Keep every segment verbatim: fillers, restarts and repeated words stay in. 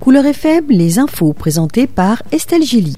Couleur F M, les infos présentées par Estelle Gély.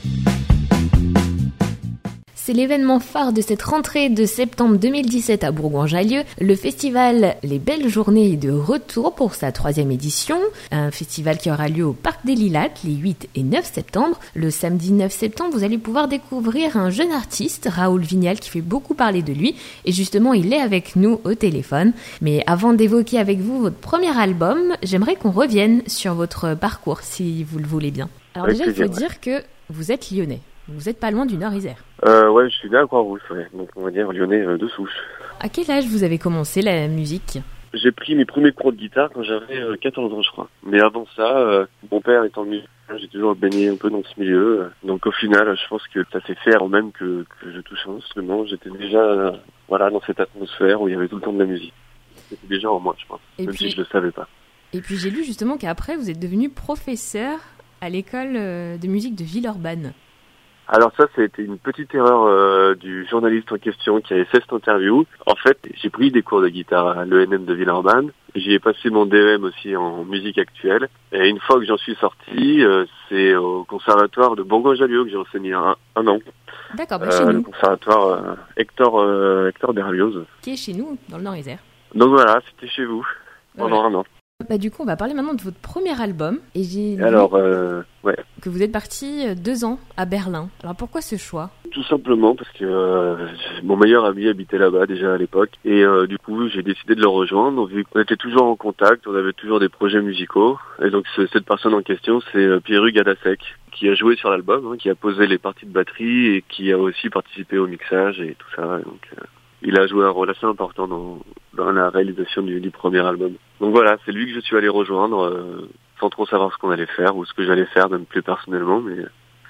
C'est l'événement phare de cette rentrée de septembre deux mille dix-sept à Bourgoin-Jallieu. Le festival Les Belles Journées est de retour pour sa troisième édition. Un festival qui aura lieu au Parc des Lilas les huit et neuf septembre. Le samedi neuf septembre, vous allez pouvoir découvrir un jeune artiste, Raoul Vignal, qui fait beaucoup parler de lui. Et justement, il est avec nous au téléphone. Mais avant d'évoquer avec vous votre premier album, j'aimerais qu'on revienne sur votre parcours, si vous le voulez bien. Alors Avec déjà, plaisir, il faut ouais. dire que vous êtes lyonnais. Vous n'êtes pas loin du Nord-Isère. Euh, ouais, je suis né à Croix-Rousse, ouais. Donc on va dire lyonnais euh, de souche. À quel âge vous avez commencé la musique ? J'ai pris mes premiers cours de guitare quand j'avais euh, quatorze ans, je crois. Mais avant ça, euh, mon père étant musicien, j'ai toujours baigné un peu dans ce milieu. euh. Donc au final, je pense que ça s'est fait avant même que, que je touche un instrument. J'étais déjà euh, voilà, dans cette atmosphère où il y avait tout le temps de la musique. C'était déjà en moi, je pense, Et même puis- si je le savais pas. Et puis j'ai lu justement qu'après vous êtes devenu professeur à l'école euh, de musique de Villeurbanne. Alors ça, ça a été une petite erreur euh, du journaliste en question qui avait fait cette interview. En fait, j'ai pris des cours de guitare à l'E N M de Villeurbanne. J'y ai passé mon D E M aussi en musique actuelle. Et une fois que j'en suis sorti, euh, c'est au conservatoire de Bourgoin-Jallieu que j'ai enseigné un, un an. D'accord, bah chez Euh, le nous, conservatoire euh, Hector, euh, Hector Berlioz. qui est chez nous, dans le Nord-Isère. Donc voilà, c'était chez vous pendant un an. Bah du coup, on va parler maintenant de votre premier album. Et j'ai lu Alors, euh, ouais, que vous êtes parti euh, deux ans à Berlin. Alors pourquoi ce choix ? tout simplement parce que euh, mon meilleur ami habitait là-bas déjà à l'époque. Et euh, du coup, j'ai décidé de le rejoindre. Vu qu'on était toujours en contact, on avait toujours des projets musicaux. Et donc, ce- cette personne en question, c'est euh, Pierru Gadasek, qui a joué sur l'album, hein, qui a posé les parties de batterie et qui a aussi participé au mixage et tout ça. Et donc, euh, il a joué un rôle assez important dans, dans la réalisation du, du premier album. Donc voilà, c'est lui que je suis allé rejoindre, euh, sans trop savoir ce qu'on allait faire ou ce que j'allais faire, même plus personnellement, mais euh,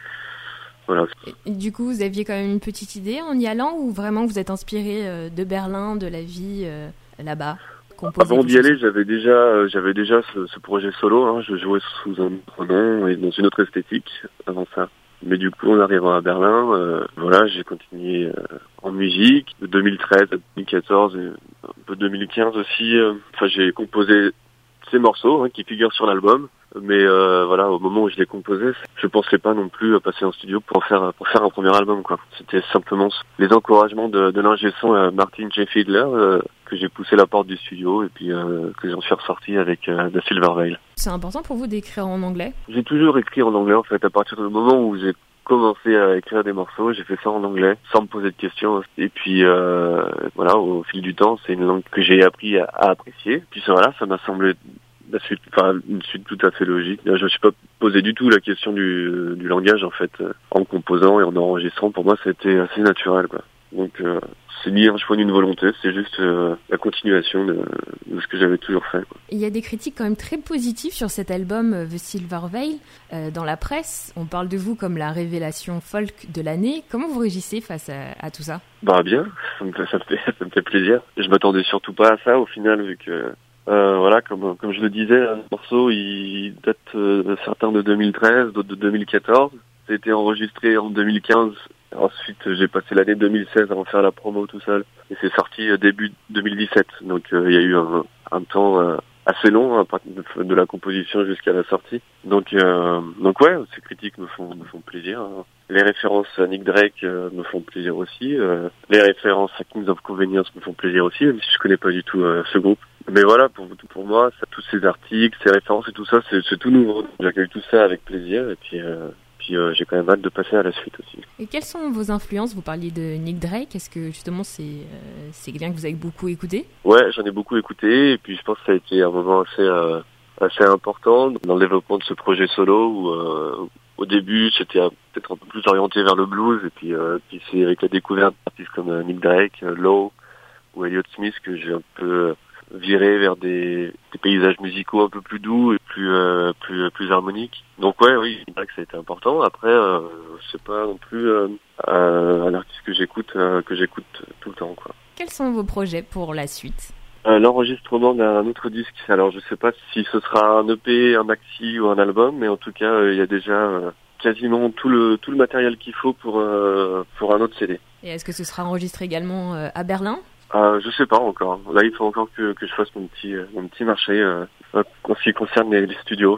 voilà. Et du coup, vous aviez quand même une petite idée en y allant ou vraiment vous êtes inspiré euh, de Berlin, de la vie euh, là-bas composer Avant vos d'y aller, chansons ? j'avais déjà, euh, j'avais déjà ce, ce projet solo. Hein. Je jouais sous un autre nom et dans une autre esthétique avant ça. Mais du coup, en arrivant à Berlin, euh, voilà, j'ai continué euh, en musique de deux mille treize à deux mille quatorze et un peu deux mille quinze aussi. euh, Enfin, j'ai composé ces morceaux hein, qui figurent sur l'album. Mais euh, voilà, au moment où je les composais, je pensais pas non plus à passer en studio pour faire pour faire un premier album, quoi. C'était simplement les encouragements de, de l'ingé son euh, Martin J. Fiedler euh, que j'ai poussé la porte du studio et puis euh, que j'en suis ressorti avec euh, The Silver Veil. C'est important pour vous d'écrire en anglais ? J'ai toujours écrit en anglais en fait. À partir du moment où j'ai commencé à écrire des morceaux, j'ai fait ça en anglais sans me poser de questions. Et puis euh, voilà, au fil du temps, c'est une langue que j'ai appris à, à apprécier. Puis ça, voilà, ça m'a semblé la suite, enfin une suite tout à fait logique. Je me suis pas posé du tout la question du, du langage en fait, en composant et en enregistrant. Pour moi, c'était assez naturel, quoi. Donc euh, c'est ni un choix ni une volonté, c'est juste euh, la continuation de, de ce que j'avais toujours fait, quoi. Il y a des critiques quand même très positives sur cet album euh, The Silver Veil. Euh, dans la presse, on parle de vous comme la révélation folk de l'année. Comment vous réagissez face à, à tout ça ? Bah bien, ça me fait, ça me fait, ça me fait plaisir. Je m'attendais surtout pas à ça au final, vu que euh, voilà, comme comme je le disais, le morceau il date euh, certains de deux mille treize, d'autres de deux mille quatorze. Ça a été enregistré en deux mille quinze. Ensuite, j'ai passé l'année deux mille seize à en faire la promo tout seul. Et c'est sorti euh, début deux mille dix-sept. Donc euh, il y a eu un, un temps euh, assez long hein, à partir de, de la composition jusqu'à la sortie. Donc euh, donc ouais, ces critiques me font me font plaisir, hein. Les références à Nick Drake euh, me font plaisir aussi. Euh, les références à Kings of Convenience me font plaisir aussi, même si je connais pas du tout euh, ce groupe. Mais voilà, pour pour moi, ça, tous ces articles, ces références et tout ça, c'est, c'est tout nouveau. J'accueille tout ça avec plaisir et puis euh, puis euh, j'ai quand même hâte de passer à la suite aussi. Et quelles sont vos influences ? Vous parliez de Nick Drake. Est-ce que justement c'est euh, c'est quelqu'un que vous avez beaucoup écouté ? Ouais, j'en ai beaucoup écouté et puis je pense que ça a été un moment assez euh, assez important dans le développement de ce projet solo où euh, au début c'était un- peut-être un peu plus orienté vers le blues et puis euh, puis c'est avec la découverte d'artistes comme euh, Nick Drake, euh, Low ou Elliott Smith que j'ai un peu euh, viré vers des, des paysages musicaux un peu plus doux et plus euh, plus plus harmoniques. Donc ouais, oui, c'est vrai que ça a été important. Après, euh, c'est pas non plus euh, un, un artiste que j'écoute euh, que j'écoute tout le temps, quoi. Quels sont vos projets pour la suite ? Euh, l'enregistrement d'un autre disque. Alors je sais pas si ce sera un E P, un maxi ou un album, mais en tout cas euh, il y a déjà euh, quasiment tout le tout le matériel qu'il faut pour euh, pour un autre C D. Et est-ce que ce sera enregistré également euh, à Berlin ? Euh, je sais pas encore. Là il faut encore que que je fasse mon petit euh, mon petit marché euh, en ce qui concerne les, les studios.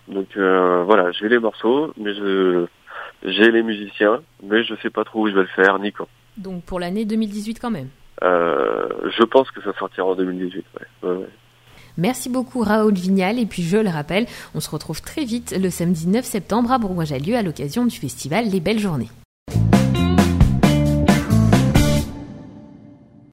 Donc euh, voilà, j'ai les morceaux, mais je j'ai les musiciens, mais je sais pas trop où je vais le faire, ni quand. Donc pour l'année deux mille dix-huit quand même. Euh, je pense que ça sortira en deux mille dix-huit, ouais. Ouais, ouais. Merci beaucoup Raoul Vignal, et puis je le rappelle, on se retrouve très vite le samedi neuf septembre à Bourgoin-Jallieu à l'occasion du festival Les Belles Journées.